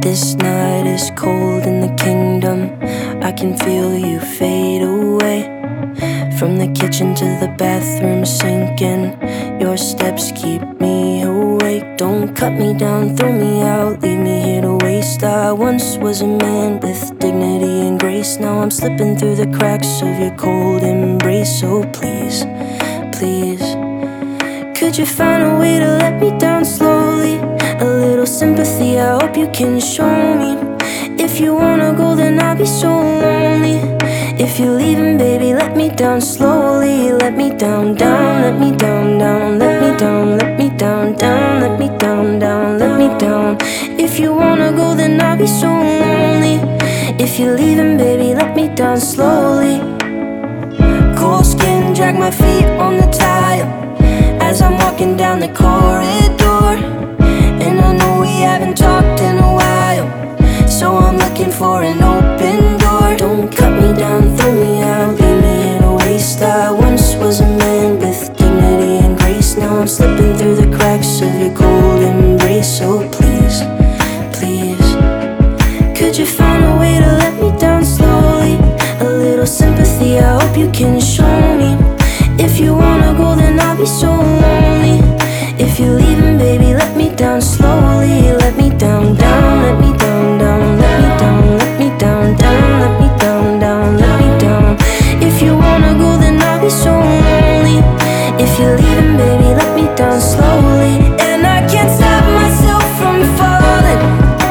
This night is cold in the kingdom. I can feel you fade away. From the kitchen to the bathroom sinking, your steps keep me awake. Don't cut me down, throw me out, leave me here to waste. I once was a man with dignity and grace. Now I'm slipping through the cracks of your cold embrace. So please, please, could you find a way to let me down slowly? A little sympathy, I hope you can show me. If you wanna go, then I'll be so lonely. If you're leaving, baby, let me down slowly. Let me down, down, let me down, down, let me down, let me down, down, let me down, down, let me down. If you wanna go, then I'll be so lonely. If you're leaving, baby, let me down slowly. Cold skin, drag my feet on the tile as I'm walking down the corridor. And I know we haven't talked in a while, so I'm looking for an open door. Don't cut me down, throw me out, leave me in a waste. I once was a man with dignity and grace. Now I'm slipping through the cracks of your cold embrace. So please, please, could you find a way to let me down slowly? A little sympathy, I hope you can show me. If you wanna go, then I'll be so lonely. If you're leaving, baby, let me down slowly. Let me down, down, let me down, down, let me down, let me down, down, let me down, down, let me down. If you wanna go, then I'll be so lonely. If you're leaving, baby, let me down slowly. And I can't stop myself from falling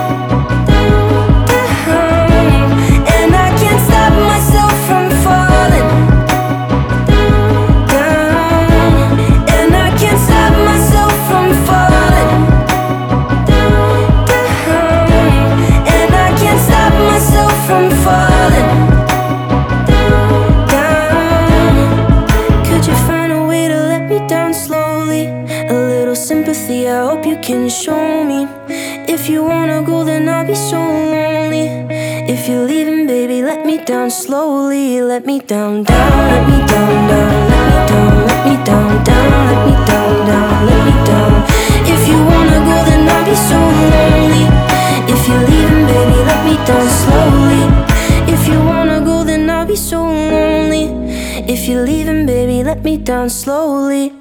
down. And I can't stop myself from falling down. And I can't stop myself from falling down. And I can't stop myself from falling down. Could you find a way to let me down slowly? A little sympathy, I hope you can show me. If you wanna go, then I'll be so lonely. If you're leaving, baby, let me down slowly. Let me down, down, let me down, down, let me down, let me down, down, let me down, down, let me down. If you wanna go, then I'll be so lonely. If you're leaving, baby, let me down slowly. If you wanna go, then I'll be so lonely. If you're leaving, baby, let me down slowly.